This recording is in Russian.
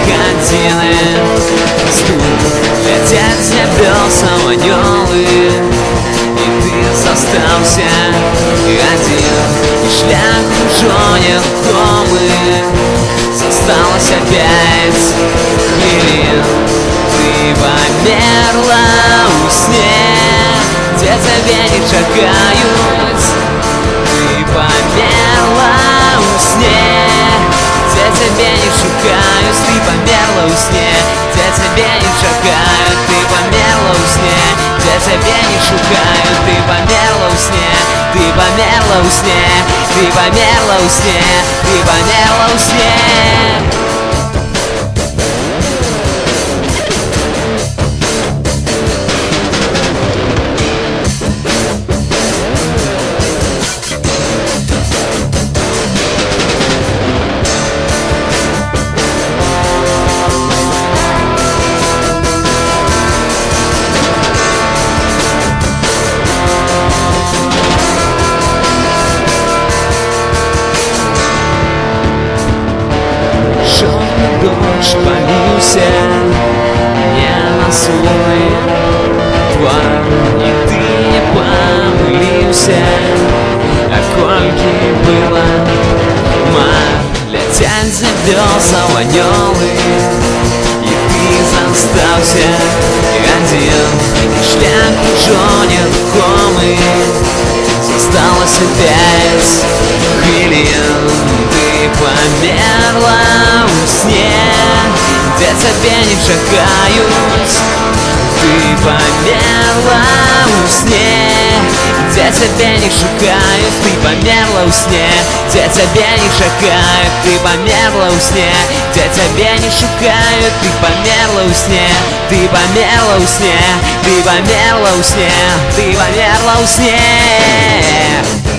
паутины. Летят с небесом анёлы, и ты застался один, и шлях уже незнакомый. Осталось опять хвилин. Ты померла во сне, где тебе не шагают. Ты померла во сне, где тебе не шагают. Ты померла во сне, где тебе не шагают. Ты померла во сне, где тебе не шагают. Ты померла во сне, ты померла во сне, ты померла во сне, ты померла во сне. Дождь полился не на свой двор, и ты не помылился, а кольки было мар. Летят за небесом анёлы, и ты застался один, и шлях уже незнакомый. Осталось опять хвилин. Ты померла во сне, где тебе не шагают. Ты померла во сне, где тебе не шагают. Ты померла во сне, где тебе не шагают. Ты померла во сне, где тебе не шагают. Ты померла во сне, ты померла во сне, ты померла во сне, ты померла во сне.